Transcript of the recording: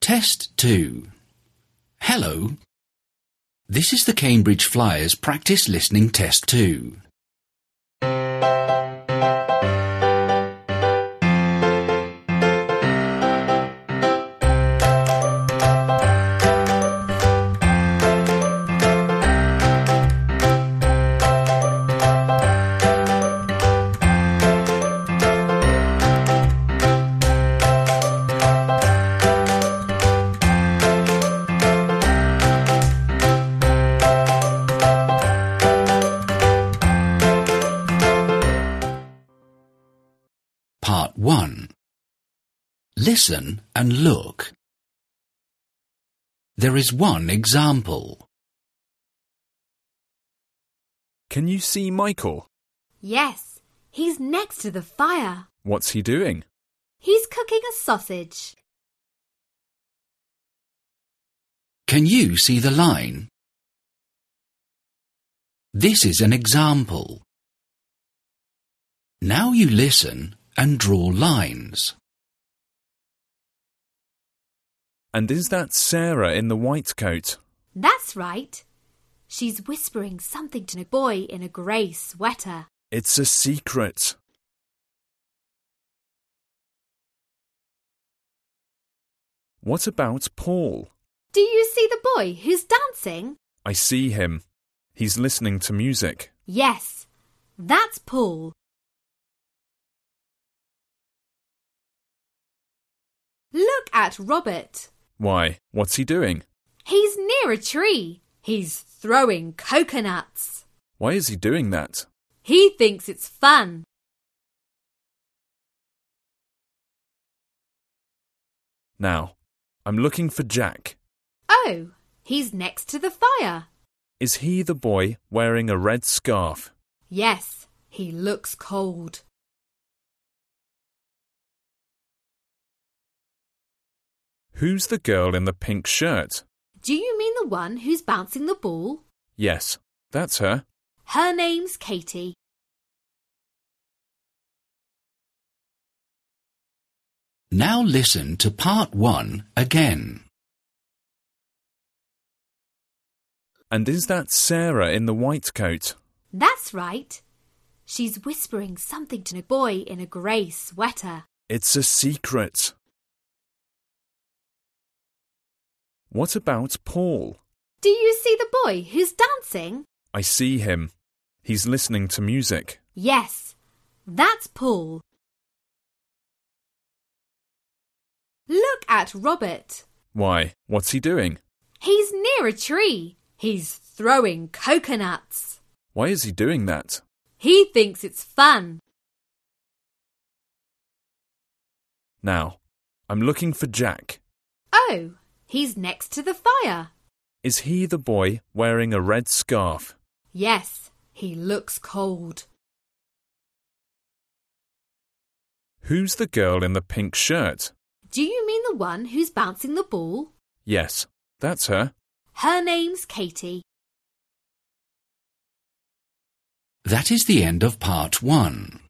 Test 2. Hello. This is the Cambridge Flyers Practice Listening Test 2. Part 1. Listen and look. There is one example. Can you see Michael? Yes, he's next to the fire. What's he doing? He's cooking a sausage. Can you see the line? This is an example. Now you listen and draw lines. And is that Sarah in the white coat? That's right. She's whispering something to a boy in a grey sweater. It's a secret. What about Paul? Do you see the boy who's dancing? I see him. He's listening to music. Yes, that's Paul. Look at Robert. Why, what's he doing? He's near a tree. He's throwing coconuts. Why is he doing that? He thinks it's fun. Now, I'm looking for Jack. Oh, he's next to the fire. Is he the boy wearing a red scarf? Yes, he looks cold. Who's the girl in the pink shirt? Do you mean the one who's bouncing the ball? Yes, that's her. Her name's Katie. Now listen to part 1 again. And is that Sarah in the white coat? That's right. She's whispering something to a boy in a grey sweater. It's a secret. What about Paul? Do you see the boy who's dancing? I see him. He's listening to music. Yes, that's Paul. Look at Robert. Why, what's he doing? He's near a tree. He's throwing coconuts. Why is he doing that? He thinks it's fun. Now, I'm looking for Jack. Oh, he's next to the fire. Is he the boy wearing a red scarf? Yes, he looks cold. Who's the girl in the pink shirt? Do you mean the one who's bouncing the ball? Yes, that's her. Her name's Katie. That is the end of part 1.